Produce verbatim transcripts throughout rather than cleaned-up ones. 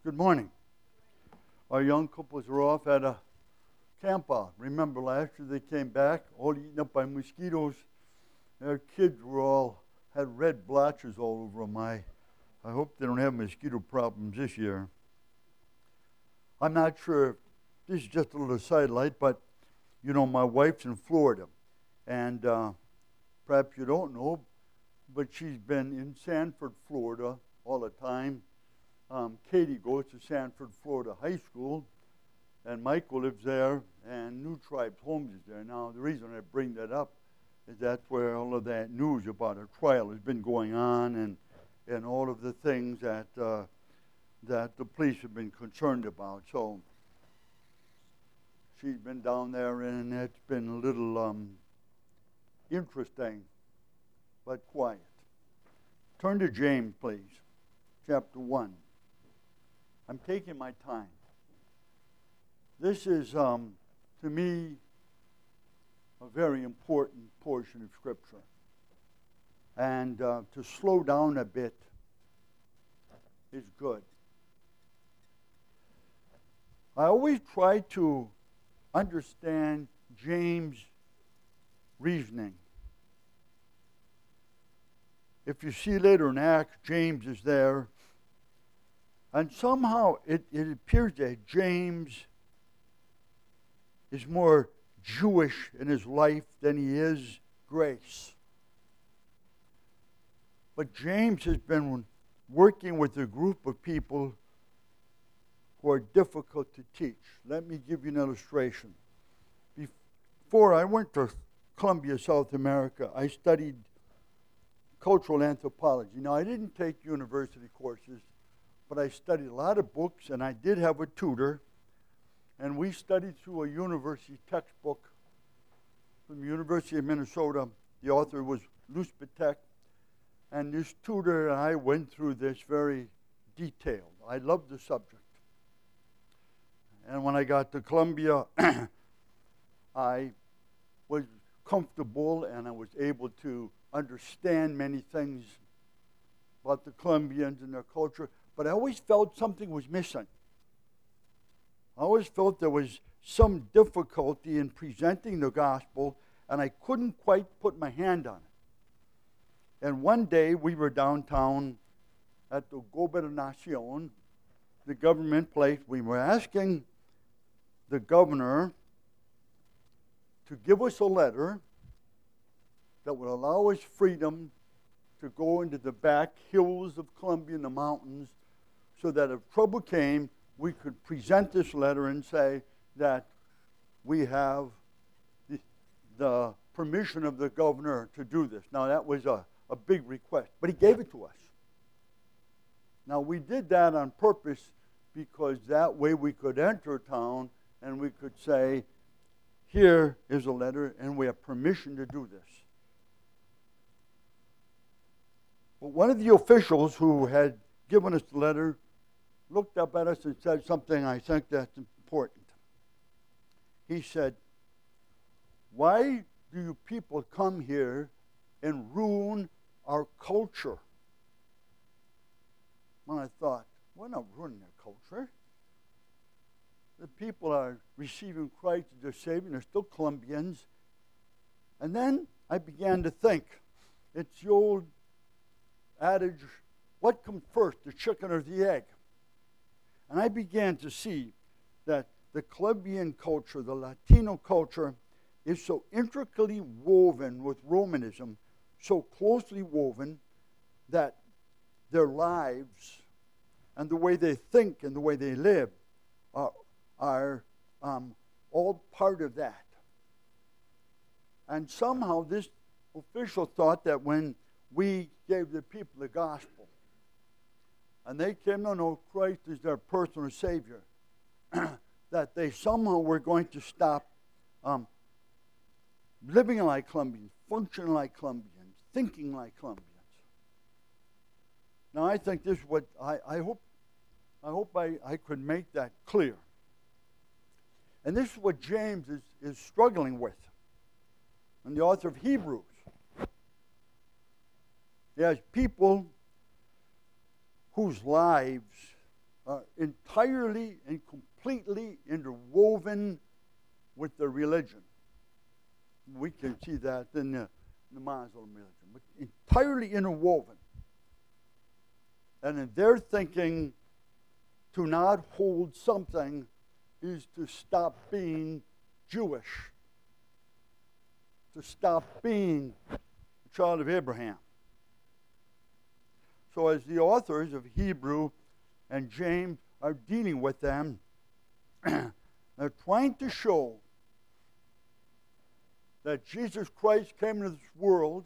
Good morning. Our young couples are off at a camp out. Remember last year they came back all eaten up by mosquitoes. Their kids were all, had red blotches all over them. I, I hope they don't have mosquito problems this year. I'm not sure if this is just a little sidelight, but you know, my wife's in Florida. And uh, perhaps you don't know, but she's been in Sanford, Florida all the time. Um, Katie goes to Sanford, Florida High School, and Michael lives there, and New Tribes Homes is there. Now, the reason I bring that up is that's where all of that news about her trial has been going on, and and all of the things that uh, that the police have been concerned about. So she's been down there, and it's been a little um, interesting, but quiet. Turn to James, please, chapter one. I'm taking my time. This is, um, to me, a very important portion of Scripture. And uh, to slow down a bit is good. I always try to understand James' reasoning. If you see later in Acts, James is there. And somehow it, it appears that James is more Jewish in his life than he is grace. But James has been working with a group of people who are difficult to teach. Let me give you an illustration. Before I went to Columbia, South America, I studied cultural anthropology. Now, I didn't take university courses, but I studied a lot of books, and I did have a tutor, and we studied through a university textbook from the University of Minnesota. The author was Luce Patek, and this tutor and I went through this very detailed. I loved the subject. And when I got to Columbia, I was comfortable, and I was able to understand many things about the Colombians and their culture, but I always felt something was missing. I always felt there was some difficulty in presenting the gospel, and I couldn't quite put my hand on it. And one day we were downtown at the Gobernación, the government place. We were asking the governor to give us a letter that would allow us freedom to go into the back hills of Colombia in the mountains, so that if trouble came, we could present this letter and say that we have the, the permission of the governor to do this. Now, that was a, a big request, but he gave it to us. Now, we did that on purpose because that way we could enter town and we could say, here is a letter, and we have permission to do this. But one of the officials who had given us the letter looked up at us and said something I think that's important. He said, why do you people come here and ruin our culture? And I thought, we're not ruining their culture. The people are receiving Christ as their Savior, and they're still Colombians. And then I began to think, it's the old adage, what comes first, the chicken or the egg? And I began to see that the Colombian culture, the Latino culture, is so intricately woven with Romanism, so closely woven that their lives and the way they think and the way they live are, are um, all part of that. And somehow this official thought that when we gave the people the gospel, and they came to know Christ as their personal Savior, that they somehow were going to stop um, living like Colombians, functioning like Colombians, thinking like Colombians. Now, I think this is what, I, I hope I hope I, I could make that clear. And this is what James is, is struggling with, and the author of Hebrews. He has people whose lives uh, entirely and completely interwoven with their religion. We can see that in the, in the Muslim religion, but entirely interwoven. And in their thinking, to not hold something is to stop being Jewish, to stop being a child of Abraham. So as the authors of Hebrew and James are dealing with them, they're trying to show that Jesus Christ came into this world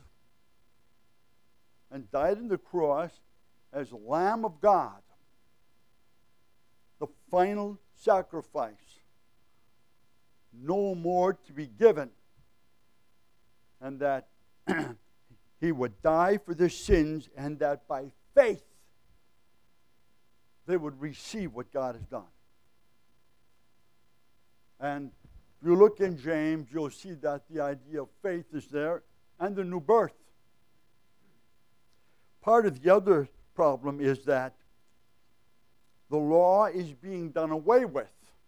and died on the cross as the Lamb of God, the final sacrifice, no more to be given, and that he would die for their sins, and that by faith they would receive what God has done. And if you look in James, you'll see that the idea of faith is there, and the new birth. Part of the other problem is that the law is being done away with.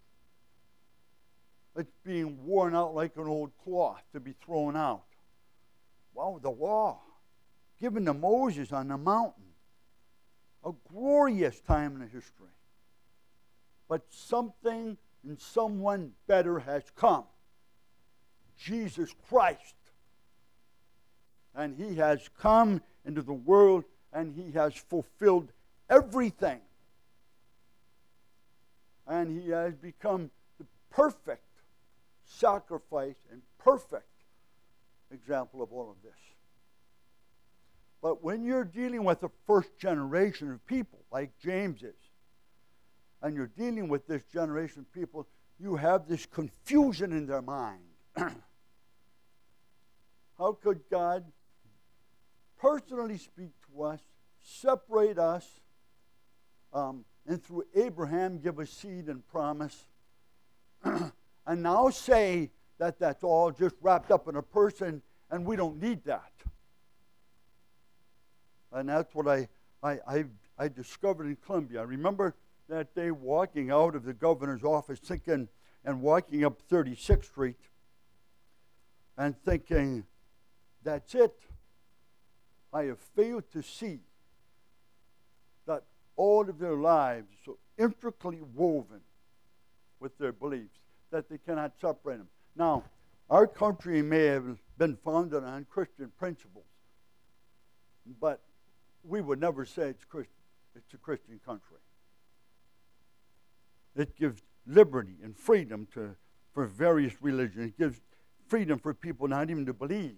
It's being worn out like an old cloth to be thrown out. Wow, the law given to Moses on the mountain. A glorious time in the history. But something and someone better has come. Jesus Christ. And he has come into the world and he has fulfilled everything. And he has become the perfect sacrifice and perfect example of all of this. But when you're dealing with the first generation of people, like James is, and you're dealing with this generation of people, you have this confusion in their mind. How could God personally speak to us, separate us, um, and through Abraham give a seed and promise, and now say that that's all just wrapped up in a person and we don't need that? And that's what I, I, I, I discovered in Columbia. I remember that day walking out of the governor's office thinking, and walking up thirty-sixth Street and thinking, that's it. I have failed to see that all of their lives are so intricately woven with their beliefs that they cannot separate them. Now, our country may have been founded on Christian principles, but we would never say it's Christian. It's a Christian country. It gives liberty and freedom to for various religions. It gives freedom for people not even to believe.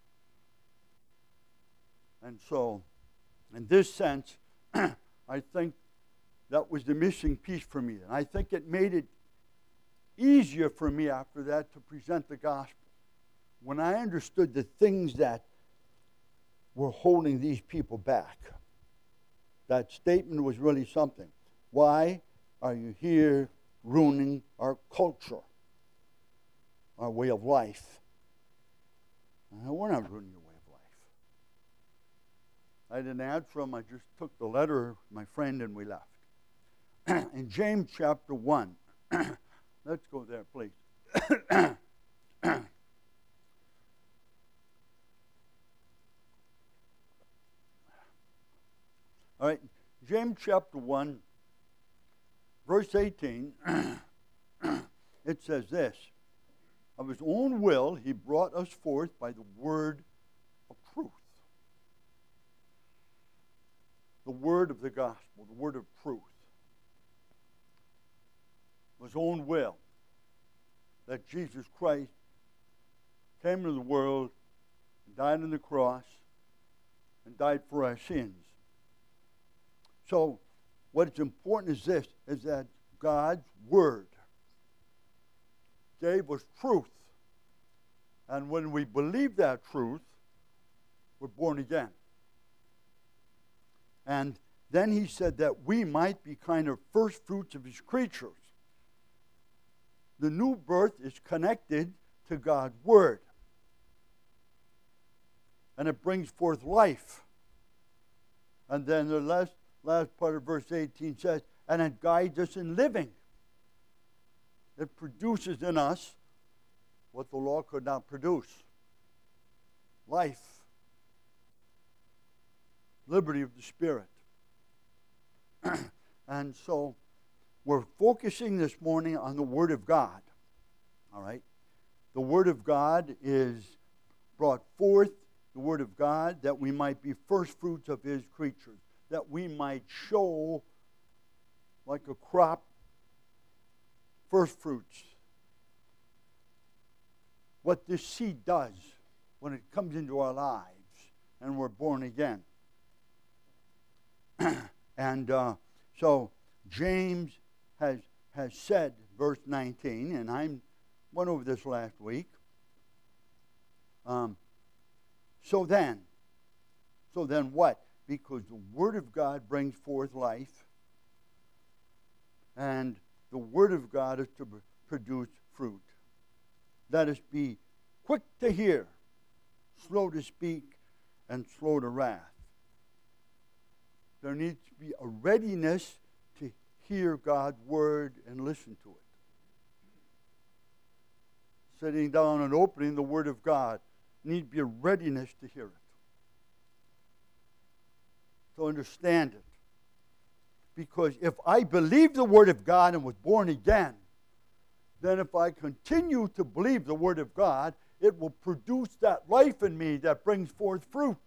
And so, in this sense, I think that was the missing piece for me. And I think it made it easier for me after that to present the gospel. When I understood the things that were holding these people back, that statement was really something. Why are you here ruining our culture, our way of life? Uh, we're not ruining your way of life. I didn't answer him. I just took the letter, my friend, and we left. In James chapter one, let's go there, please. All right, James chapter one, verse eighteen, it says this: of his own will he brought us forth by the word of truth. The word of the gospel, the word of truth. Of his own will, that Jesus Christ came into the world, and died on the cross, and died for our sins. So, what is important is this, is that God's word gave us truth. And when we believe that truth, we're born again. And then he said that we might be kind of first fruits of his creatures. The new birth is connected to God's word. And it brings forth life. And then the last Last part of verse eighteen says, and it guides us in living. It produces in us what the law could not produce. Life. Liberty of the Spirit. And so we're focusing this morning on the Word of God. All right? The Word of God is brought forth, the Word of God, that we might be first fruits of His creatures, that we might show, like a crop, first fruits. What this seed does when it comes into our lives and we're born again. And uh, so James has has said, verse nineteen, and I went over this last week. Um, so then, so then what? Because the Word of God brings forth life, and the Word of God is to produce fruit. Let us be quick to hear, slow to speak, and slow to wrath. There needs to be a readiness to hear God's Word and listen to it. Sitting down and opening the Word of God needs to be a readiness to hear it, to understand it. Because if I believe the Word of God and was born again, then if I continue to believe the Word of God, it will produce that life in me that brings forth fruit.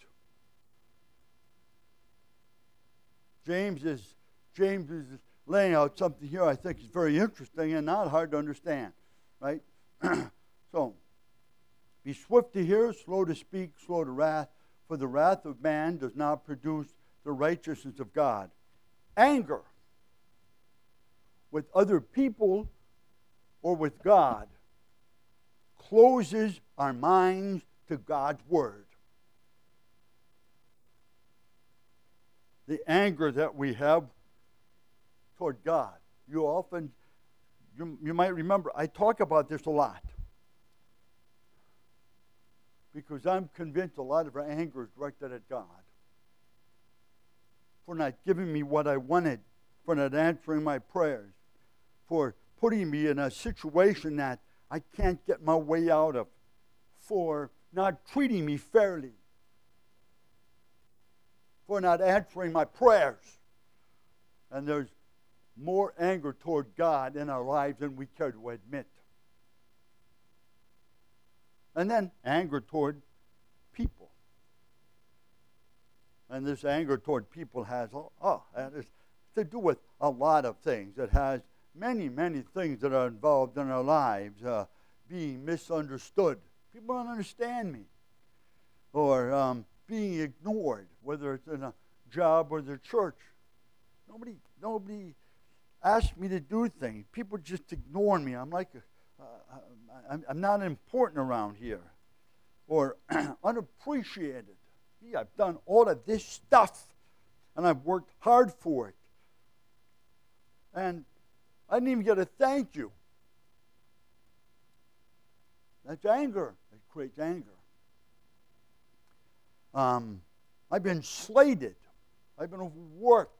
James is, James is laying out something here I think is very interesting and not hard to understand, right? So, be swift to hear, slow to speak, slow to wrath, for the wrath of man does not produce the righteousness of God. Anger with other people or with God closes our minds to God's Word. The anger that we have toward God. You often, you, you might remember, I talk about this a lot. Because I'm convinced a lot of our anger is directed at God. For not giving me what I wanted, for not answering my prayers, for putting me in a situation that I can't get my way out of, for not treating me fairly, for not answering my prayers. And there's more anger toward God in our lives than we care to admit. And then anger toward people. And this anger toward people has, oh, oh that is to do with a lot of things. It has many, many things that are involved in our lives. Uh, being misunderstood. People don't understand me. Or um, being ignored, whether it's in a job or the church. Nobody, nobody asks me to do things. People just ignore me. I'm like, a, uh, I'm, I'm not important around here. Or unappreciated. Gee, I've done all of this stuff, and I've worked hard for it. And I didn't even get a thank you. That's anger. It creates anger. Um, I've been slated. I've been overworked.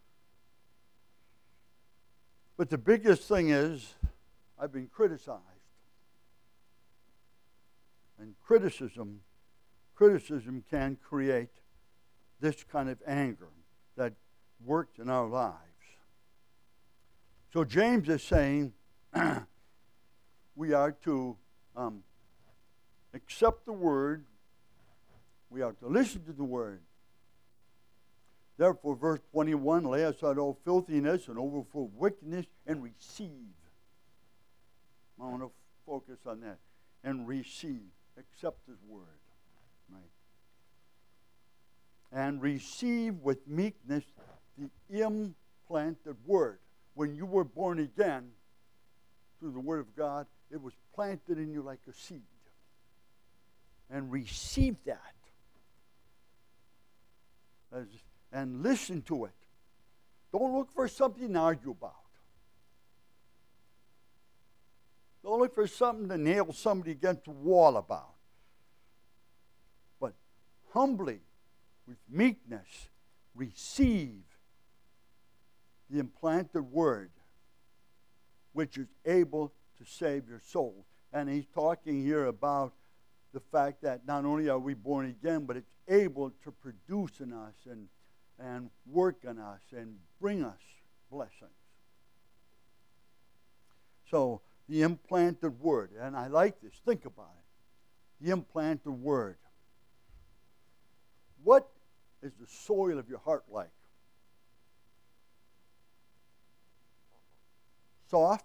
But the biggest thing is, I've been criticized. And criticism, criticism can create this kind of anger that works in our lives. So James is saying we are to um, accept the Word. We are to listen to the Word. Therefore, verse twenty-one, lay aside all filthiness and overflow of wickedness and receive. I want to focus on that. And receive. Accept His Word. Right? And receive with meekness the implanted Word. When you were born again through the Word of God, it was planted in you like a seed. And receive that. As, and listen to it. Don't look for something to argue about. Don't look for something to nail somebody against the wall about. But humbly, with meekness, receive the implanted word, which is able to save your soul. And he's talking here about the fact that not only are we born again, but it's able to produce in us and, and work in us and bring us blessings. So, the implanted word, and I like this, think about it. The implanted word. What is the soil of your heart like? Soft?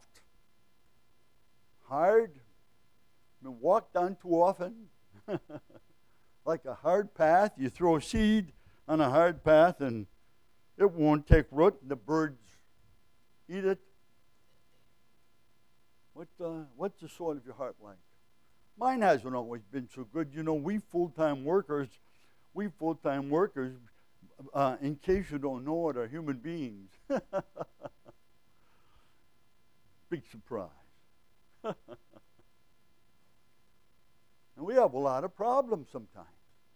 Hard? Been walked on too often? Like a hard path, you throw a seed on a hard path and it won't take root and the birds eat it. What, uh, what's the soil of your heart like? Mine hasn't always been so good. You know, we full-time workers, we full-time workers, uh, in case you don't know it, are human beings. Big surprise. And we have a lot of problems sometimes.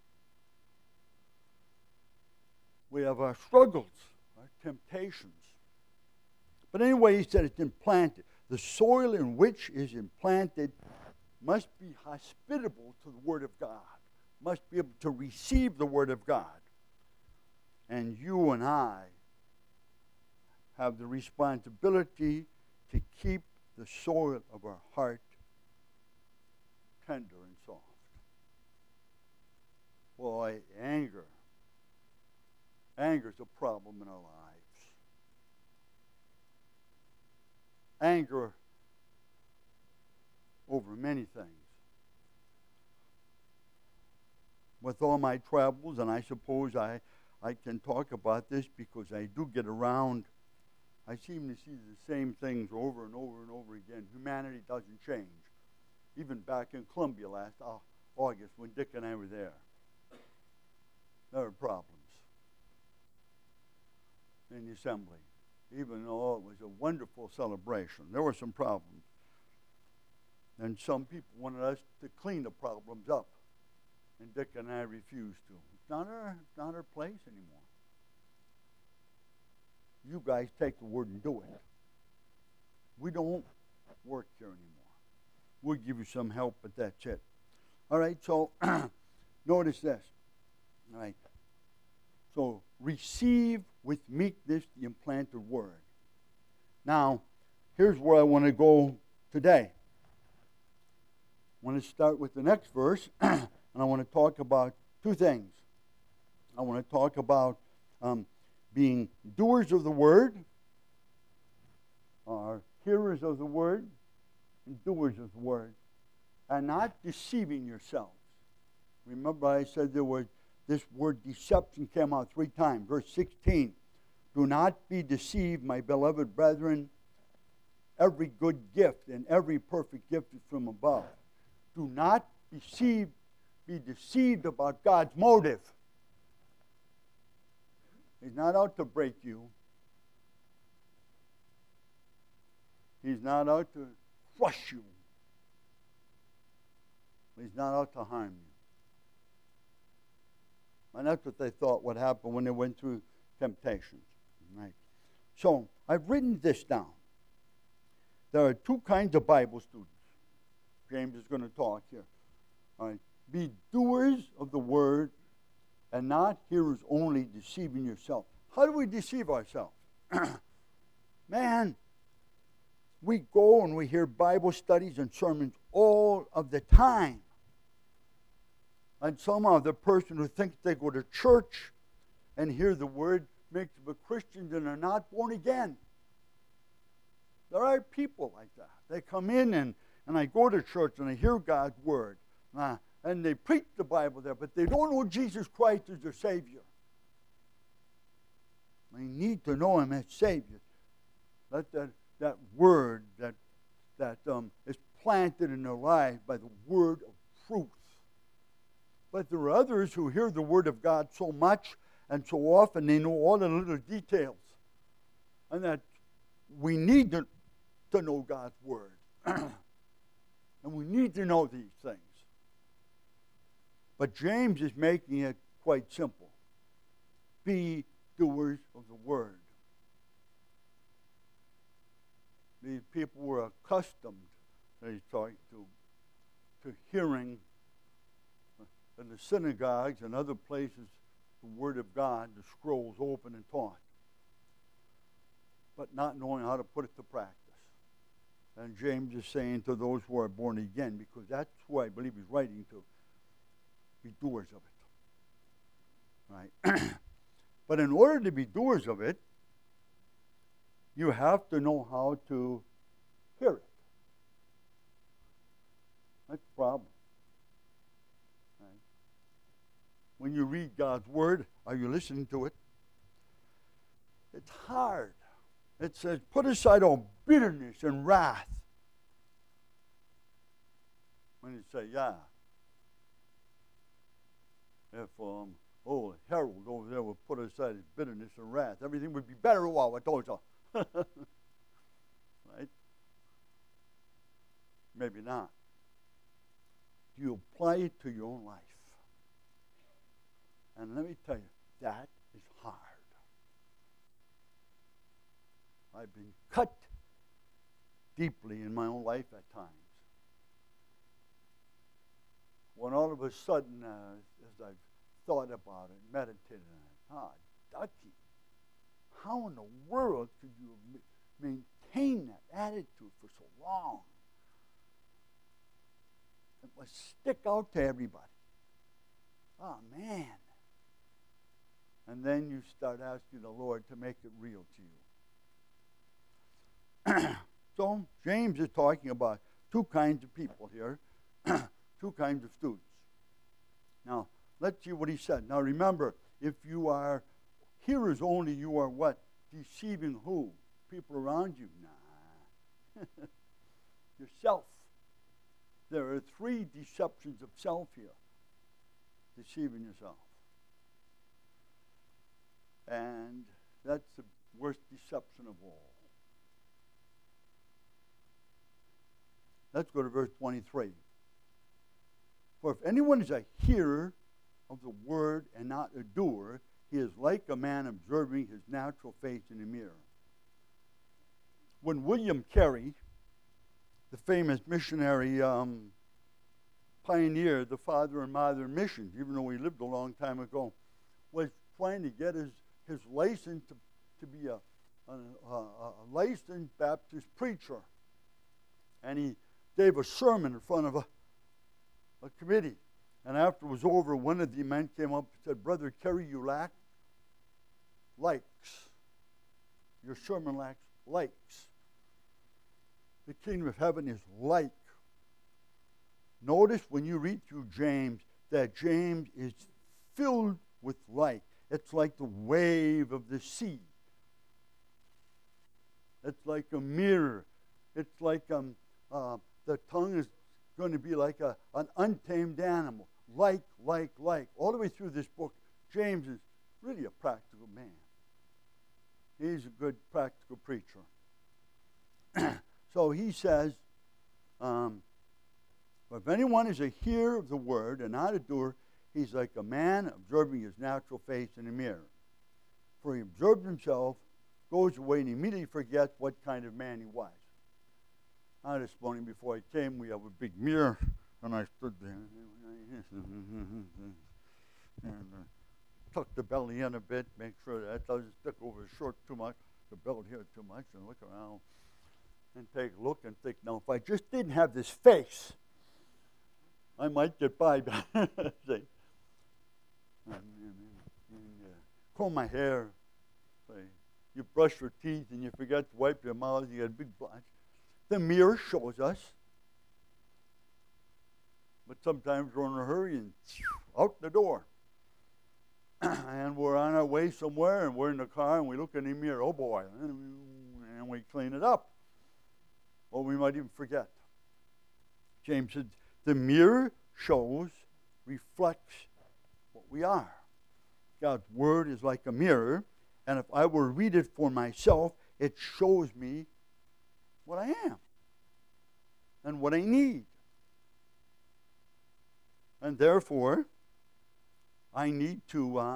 We have our struggles, our temptations. But anyway, he said it's implanted. The soil in which is implanted must be hospitable to the Word of God, must be able to receive the Word of God. And you and I have the responsibility to keep the soil of our heart tender and soft. Boy, anger. Anger is a problem in our lives. Anger over many things. With all my travels, and I suppose I, I can talk about this because I do get around, I seem to see the same things over and over and over again. Humanity doesn't change. Even back in Columbia last August when Dick and I were there, there were problems in the assembly. Even though it was a wonderful celebration, there were some problems. And some people wanted us to clean the problems up. And Dick and I refused to. It's not our, it's not our place anymore. You guys take the word and do it. We don't work here anymore. We'll give you some help, but that's it. All right, so notice this. All right. So receive with meekness the implanted word. Now, here's where I want to go today. I want to start with the next verse, and I want to talk about two things. I want to talk about um, being doers of the word, or hearers of the word, and doers of the word, and not deceiving yourselves. Remember I said there was this word deception came out three times. Verse sixteen, do not be deceived, my beloved brethren. Every good gift and every perfect gift is from above. Do not deceive, be deceived about God's motive. He's not out to break you. He's not out to crush you. He's not out to harm you. And that's what they thought would happen when they went through temptations. Right? So, I've written this down. There are two kinds of Bible students. James is going to talk here. All right. Be doers of the word and not hearers only, deceiving yourself. How do we deceive ourselves? Man, we go and we hear Bible studies and sermons all of the time. And somehow the person who thinks they go to church and hear the word makes them a Christian and are not born again. There are people like that. They come in and, and I go to church and I hear God's word. Uh, and they preach the Bible there, but they don't know Jesus Christ as their Savior. They need to know Him as Savior. Let that, that word that, that um, is planted in their lives by the word of truth. But there are others who hear the Word of God so much and so often they know all the little details. And that we need to, to know God's Word. And we need to know these things. But James is making it quite simple. Be doers of the Word. these people were accustomed, that he's talking to, to hearing in the synagogues and other places the Word of God, the scrolls open and taught, but not knowing how to put it to practice. And James is saying to those who are born again, because that's who I believe he's writing to, be doers of it. Right? But in order to be doers of it, you have to know how to hear it. That's the problem. Right? When you read God's Word, are you listening to it? It's hard. It says, put aside all bitterness and wrath. When you say, yeah, if, um, oh, Harold over there would put aside his bitterness and wrath, everything would be better while I told you. Right? Maybe not. Do you apply it to your own life? And let me tell you, that is hard. I've been cut deeply in my own life at times. When all of a sudden, uh, as I've thought about it, meditated on it, ah, Ducky, how in the world could you maintain that attitude for so long? It must stick out to everybody. Oh, man. And then you start asking the Lord to make it real to you. So, James is talking about two kinds of people here, two kinds of students. Now, let's see what he said. Now, remember, if you are hearers only, you are what? Deceiving who? People around you? Nah. Yourself. There are three deceptions of self here. Deceiving yourself. And that's the worst deception of all. Let's go to verse twenty-three. For if anyone is a hearer of the word and not a doer, he is like a man observing his natural face in a mirror. When William Carey, the famous missionary um, pioneer, the father and mother missions, even though he lived a long time ago, was trying to get his, his license to, to be a, a, a, a licensed Baptist preacher. And he gave a sermon in front of a, a committee. And after it was over, one of the men came up and said, Brother Carey, you lack likes. Your sermon lacks likes. The kingdom of heaven is like. Notice when you read through James that James is filled with like. It's like the wave of the sea. It's like a mirror. It's like um, uh, the tongue is going to be like a, an untamed animal. Like, like, like. All the way through this book, James is really a practical man. He's a good practical preacher. So he says, um, if anyone is a hearer of the word and not a doer, he's like a man observing his natural face in a mirror. For he observes himself, goes away, and immediately forgets what kind of man he was. Now, this morning before I came, we have a big mirror, and I stood there and uh, tucked the belly in a bit, make sure that doesn't stick over his shirt too much, the belt here too much, and look around and take a look and think, now, if I just didn't have this face, I might get by. See? And, and, and uh, comb my hair. Say, you brush your teeth and you forget to wipe your mouth, you get a big blotch. The mirror shows us. But sometimes we're in a hurry and out the door. And we're on our way somewhere and we're in the car and we look in the mirror, oh boy, and we clean it up. Or we might even forget. James said, the mirror shows, reflects what we are. God's word is like a mirror, and if I were to read it for myself, it shows me what I am and what I need. And therefore, I need to uh,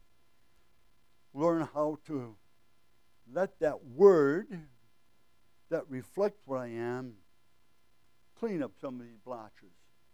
learn how to let that word that reflect what I am, clean up some of these blotches.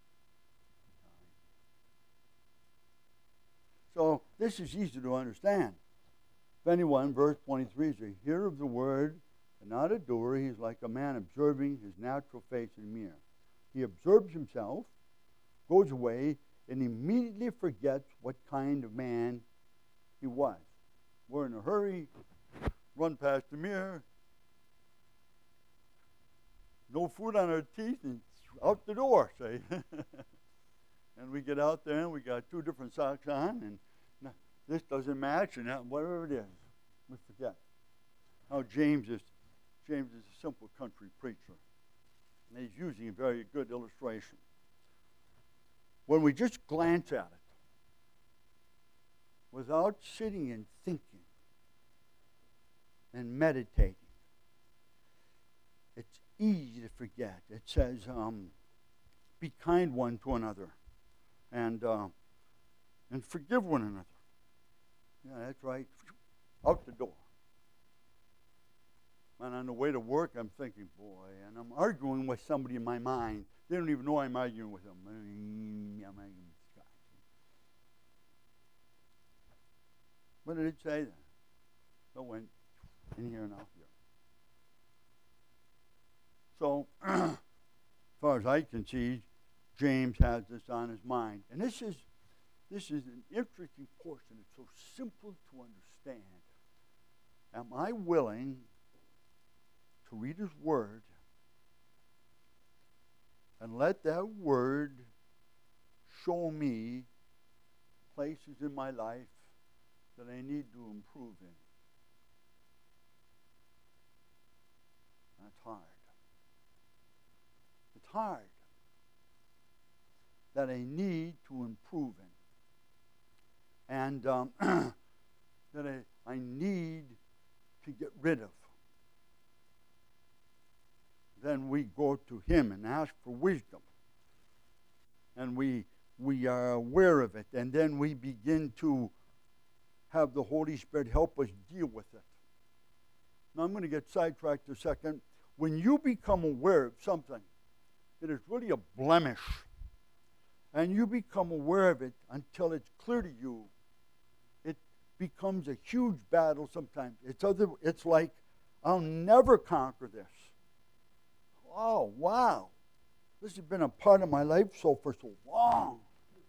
So this is easy to understand. If anyone, verse twenty-three, is a hearer of the word and not a doer, he is like a man observing his natural face in a mirror. He observes himself, goes away, and immediately forgets what kind of man he was. We're in a hurry, run past the mirror, no food on our teeth, and out the door, say. And we get out there, and we got two different socks on, and no, this doesn't match, and that, whatever it is, we forget. Now, James is, James is a simple country preacher, and he's using a very good illustration. When we just glance at it, without sitting and thinking and meditating, it's easy to forget. It says, um, be kind one to another, and uh, and forgive one another. Yeah, that's right. Out the door. And on the way to work, I'm thinking, boy, and I'm arguing with somebody in my mind. They don't even know I'm arguing with them. I'm arguing with this guy. What did it say then? So it went in here and out here. So, as far as I can see, James has this on his mind. And this is this is an interesting portion. It's so simple to understand. Am I willing to read his word and let that word show me places in my life that I need to improve in? That's hard. It's hard that I need to improve in. And um, that I, I need to get rid of. Then we go to him and ask for wisdom. And we we are aware of it. And then we begin to have the Holy Spirit help us deal with it. Now I'm going to get sidetracked a second. When you become aware of something that is really a blemish, and you become aware of it until it's clear to you, it becomes a huge battle sometimes. It's other. It's like, I'll never conquer this. Oh, wow. This has been a part of my life so for so long.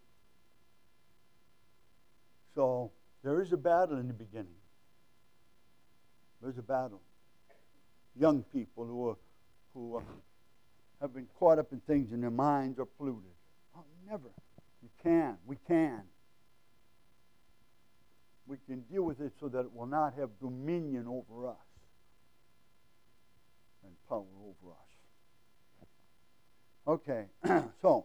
So there is a battle in the beginning. There's a battle. Young people who are, who are, have been caught up in things and their minds are polluted. Oh, never. You can. We can. We can deal with it so that it will not have dominion over us and power over us. Okay, so,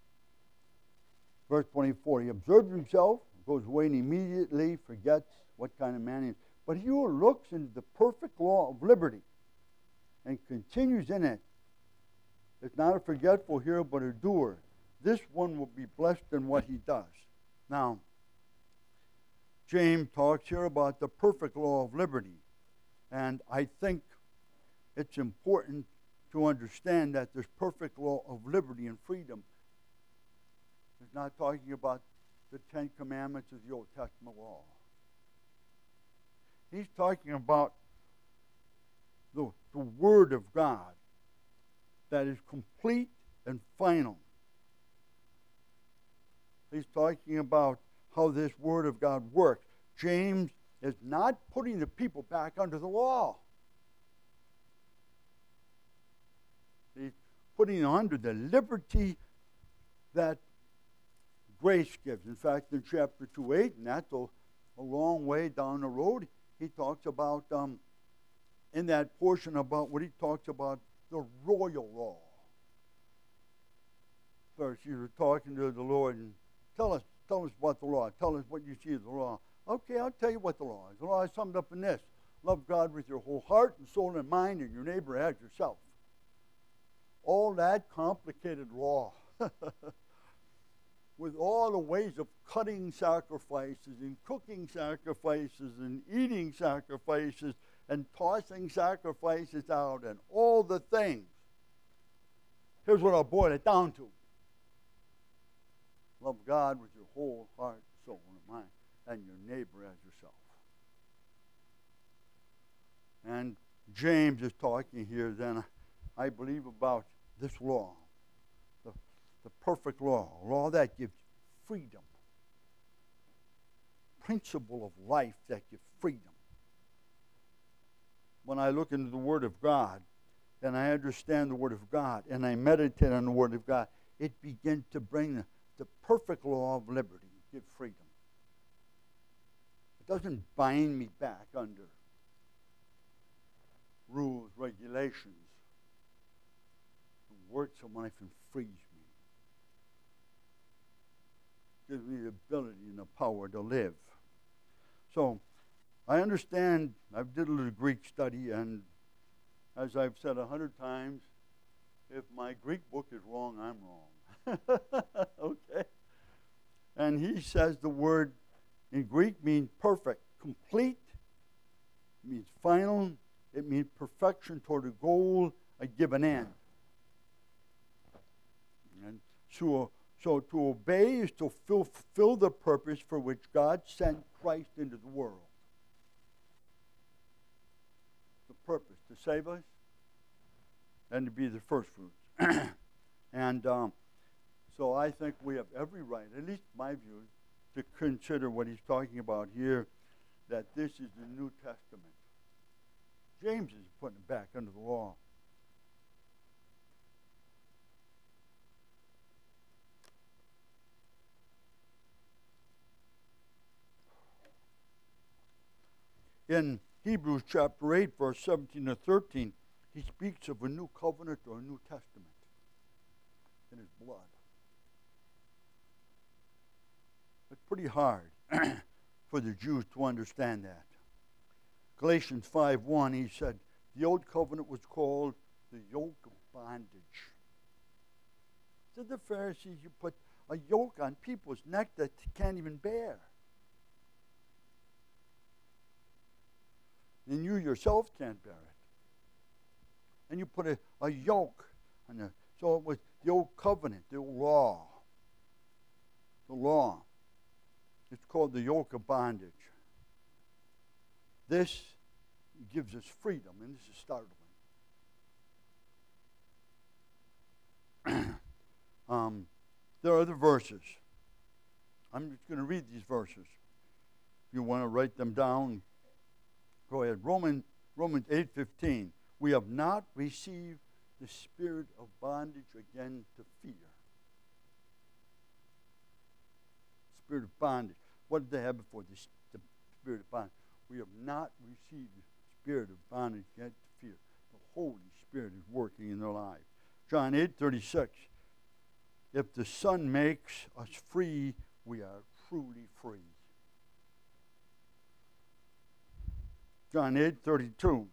verse twenty-four, he observes himself, goes away and immediately forgets what kind of man he is. But he who looks into the perfect law of liberty and continues in it is not a forgetful hearer but a doer. This one will be blessed in what he does. Now, James talks here about the perfect law of liberty. And I think it's important to understand that this perfect law of liberty and freedom is not talking about the Ten Commandments of the Old Testament law. He's talking about the, the Word of God that is complete and final. He's talking about how this Word of God works. James is not putting the people back under the law. He's putting them under the liberty that grace gives. In fact, in chapter two eight, and that's a, a long way down the road, he talks about, um, in that portion about what he talks about, the royal law. First, you were talking to the Lord, and tell us, tell us about the law. Tell us what you see as the law. Okay, I'll tell you what the law is. The law is summed up in this. Love God with your whole heart and soul and mind, and your neighbor as yourself. All that complicated law, with all the ways of cutting sacrifices and cooking sacrifices and eating sacrifices and tossing sacrifices out and all the things. Here's what I'll boil it down to. Love God with your whole heart, soul, and mind, and your neighbor as yourself. And James is talking here then, I believe, about this law, the, the perfect law, a law that gives freedom, principle of life that gives freedom. When I look into the Word of God, and I understand the Word of God, and I meditate on the Word of God, it begins to bring the, the perfect law of liberty, give freedom. It doesn't bind me back under rules, regulations. The works of life and frees me. Gives me the ability and the power to live. So, I understand, I've did a little Greek study, and as I've said a hundred times, if my Greek book is wrong, I'm wrong. Okay? And he says the word in Greek means perfect, complete, it means final, it means perfection toward a goal, a given end. And so, so to obey is to fulfill the purpose for which God sent Christ into the world. The purpose, to save us and to be the first fruits. And um, so I think we have every right, at least my view, to consider what he's talking about here, that this is the New Testament. James is putting it back under the law. In Hebrews chapter eight, verse seventeen to thirteen, he speaks of a new covenant or a new testament in his blood. It's pretty hard for the Jews to understand that. Galatians five one, he said, the old covenant was called the yoke of bondage. To the Pharisees, you put a yoke on people's neck that they can't even bear. And you yourself can't bear it. And you put a, a yoke on the, so it was the old covenant, the old law. The law. It's called the yoke of bondage. This gives us freedom, and this is startling. um, there are other verses. I'm just going to read these verses. If you want to write them down, go ahead. Romans, Romans eight fifteen. We have not received the spirit of bondage again to fear. Spirit of bondage. What did they have before? The, the spirit of bondage. We have not received the spirit of bondage again to fear. The Holy Spirit is working in their lives. John eight thirty-six. If the Son makes us free, we are truly free. John eight thirty-two.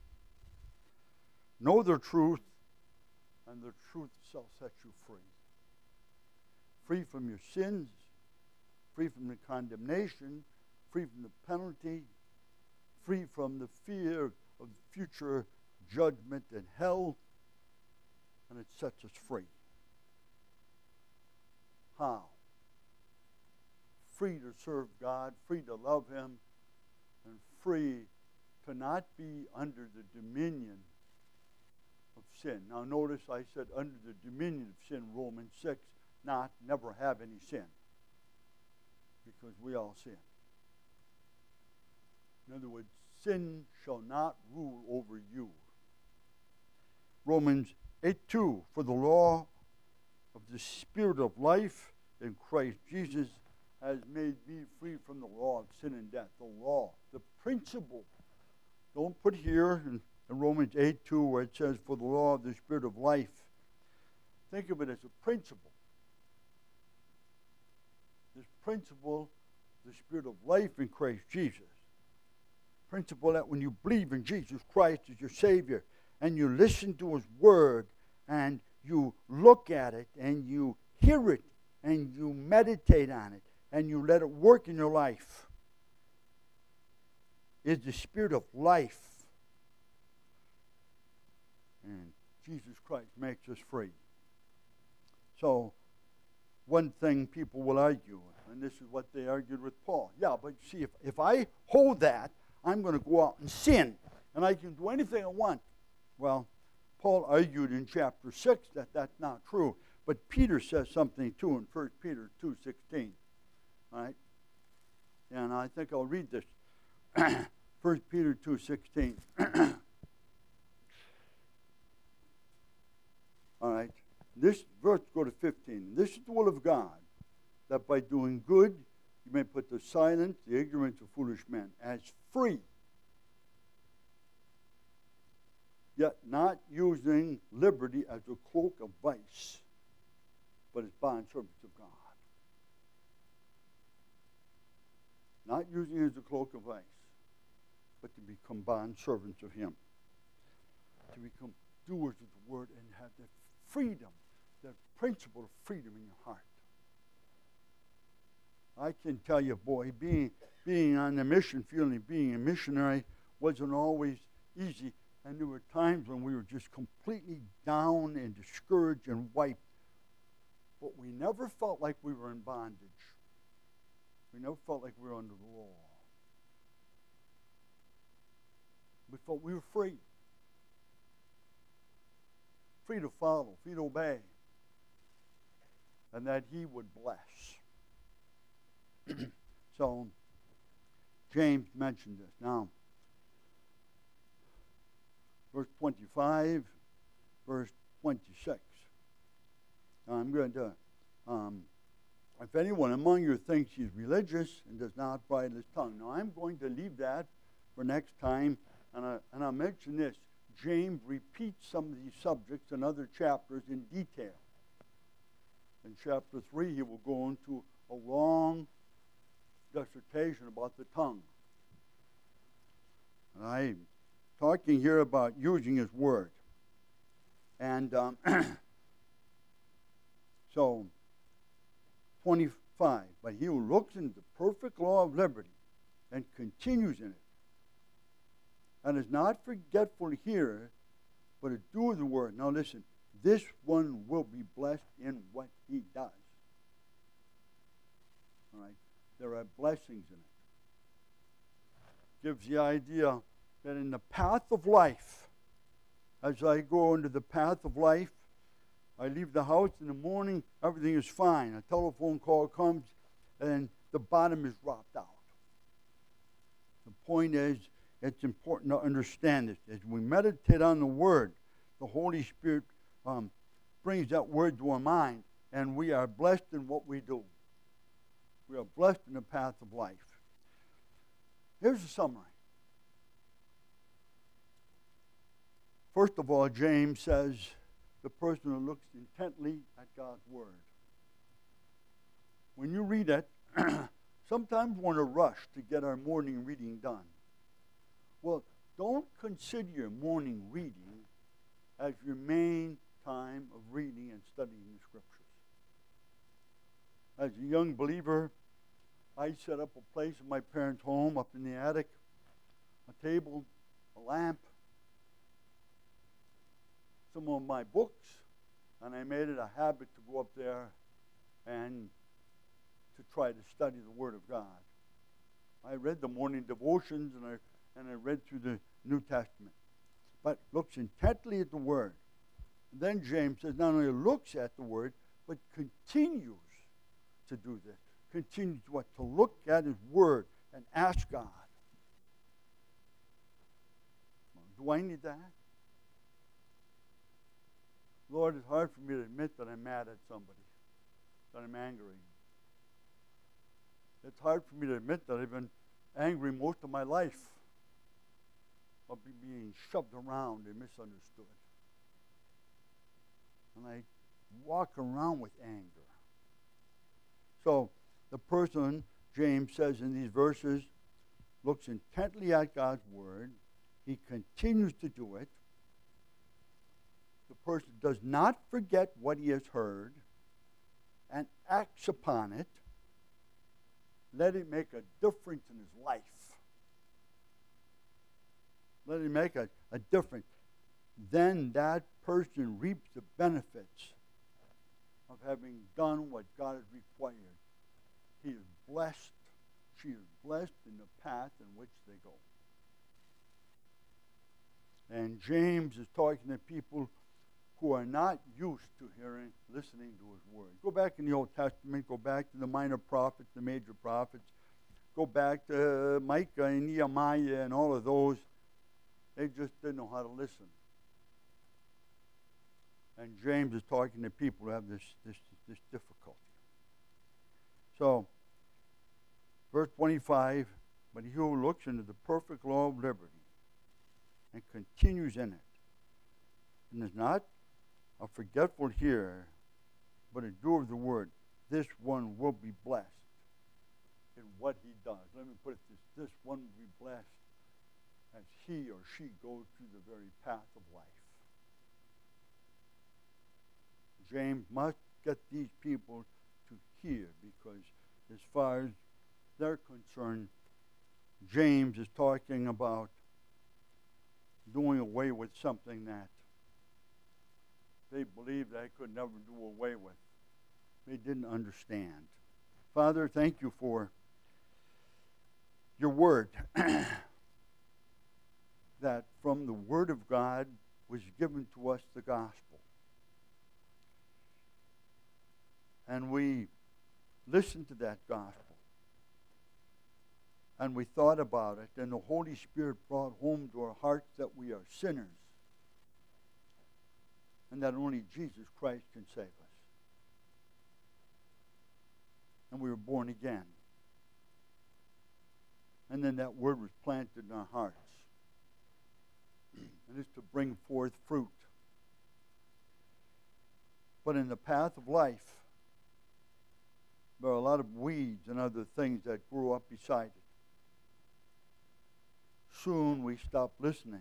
Know the truth, and the truth shall set you free. Free from your sins, free from the condemnation, free from the penalty, free from the fear of future judgment and hell, and it sets us free. How? Free to serve God, free to love Him, and free to not be under the dominion of sin. Now notice I said under the dominion of sin, Romans six, not never have any sin. Because we all sin. In other words, sin shall not rule over you. Romans eight two, for the law of the Spirit of life in Christ Jesus has made me free from the law of sin and death. The law, the principle. Don't put here in, in Romans eight two where it says, for the law of the Spirit of life. Think of it as a principle. This principle, the Spirit of life in Christ Jesus. Principle that when you believe in Jesus Christ as your Savior and you listen to His Word and you look at it and you hear it and you meditate on it and you let it work in your life, is the Spirit of life Jesus Christ makes us free. So, one thing people will argue, and this is what they argued with Paul. Yeah, but see, if, if I hold that, I'm going to go out and sin, and I can do anything I want. Well, Paul argued in chapter six that that's not true. But Peter says something too in First Peter two sixteen. All right? And I think I'll read this. First Peter two sixteen. All right. This verse, go to fifteen. This is the will of God, that by doing good you may put to silence the ignorance of foolish men, as free, yet not using liberty as a cloak of vice, but as bondservants of God. Not using it as a cloak of vice, but to become bondservants of Him. To become doers of the word and have that freedom, that principle of freedom in your heart. I can tell you, boy, being being on the mission field and being a missionary wasn't always easy. And there were times when we were just completely down and discouraged and wiped. But we never felt like we were in bondage. We never felt like we were under the law. We felt we were free. Free to follow, free to obey. And that He would bless. So, James mentioned this. Now, verse twenty-five, verse twenty-six. Now, I'm going to, um, if anyone among you thinks he's religious and does not bridle his tongue. Now, I'm going to leave that for next time, and, I, and I'll mention this. James repeats some of these subjects in other chapters in detail. In chapter three, he will go into a long dissertation about the tongue. And I'm talking here about using His word. And um, so, twenty-five, but he who looks into the perfect law of liberty and continues in it, and is not forgetful hearer, but a doer of the word. Now listen, this one will be blessed in what he does. All right? There are blessings in it. Gives the idea that in the path of life, as I go into the path of life, I leave the house in the morning, everything is fine. A telephone call comes, and the bottom is dropped out. The point is, it's important to understand this. As we meditate on the Word, the Holy Spirit um, brings that Word to our mind, and we are blessed in what we do. We are blessed in the path of life. Here's a summary. First of all, James says, the person who looks intently at God's Word. When you read it, sometimes we're in a rush to get our morning reading done. Well, don't consider your morning reading as your main time of reading and studying the Scriptures. As a young believer, I set up a place in my parents' home up in the attic, a table, a lamp, some of my books, and I made it a habit to go up there and to try to study the Word of God. I read the morning devotions and I and I read through the New Testament. But looks intently at the Word. And then James says not only looks at the Word, but continues to do this. Continues what? To look at His Word and ask God. Do I need that? Lord, it's hard for me to admit that I'm mad at somebody, that I'm angry. It's hard for me to admit that I've been angry most of my life. Of being shoved around and misunderstood. And I walk around with anger. So the person, James says in these verses, looks intently at God's Word. He continues to do it. The person does not forget what he has heard and acts upon it. Let it make a difference in his life. Let it make a, a difference. Then that person reaps the benefits of having done what God has required. He is blessed. She is blessed in the path in which they go. And James is talking to people who are not used to hearing, listening to his word. Go back in the Old Testament, go back to the minor prophets, the major prophets, go back to Micah and Nehemiah and all of those. They just didn't know how to listen. And James is talking to people who have this, this, this difficulty. So, verse twenty-five, but he who looks into the perfect law of liberty and continues in it, and is not a forgetful hearer, but a doer of the word, this one will be blessed in what he does. Let me put it this, this one will be blessed as he or she goes through the very path of life. James must get these people to hear, because as far as they're concerned, James is talking about doing away with something that they believed they could never do away with. They didn't understand. Father, thank you for your word, that from the word of God was given to us the gospel. And we listened to that gospel. And we thought about it, and the Holy Spirit brought home to our hearts that we are sinners, and that only Jesus Christ can save us. And we were born again. And then that word was planted in our hearts. And it's to bring forth fruit. But in the path of life, there are a lot of weeds and other things that grow up beside it. Soon we stop listening.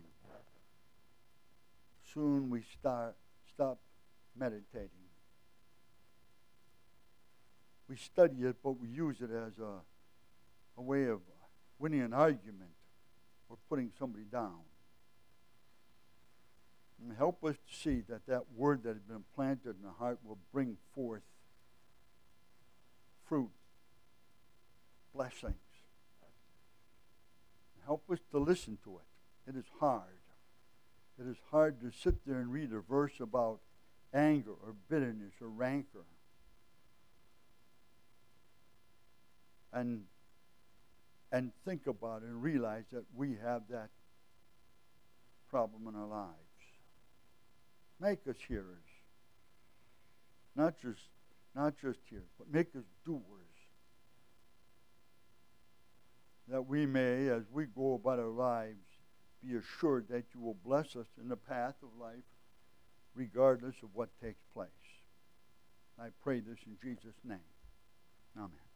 Soon we start stop meditating. We study it, but we use it as a, a way of winning an argument or putting somebody down. And help us to see that that word that has been planted in the heart will bring forth fruit, blessings. Help us to listen to it. It is hard. It is hard to sit there and read a verse about anger or bitterness or rancor and and think about it and realize that we have that problem in our lives. Make us hearers. Not just not just hearers, but make us doers. That we may, as we go about our lives, be assured that you will bless us in the path of life, regardless of what takes place. I pray this in Jesus' name. Amen.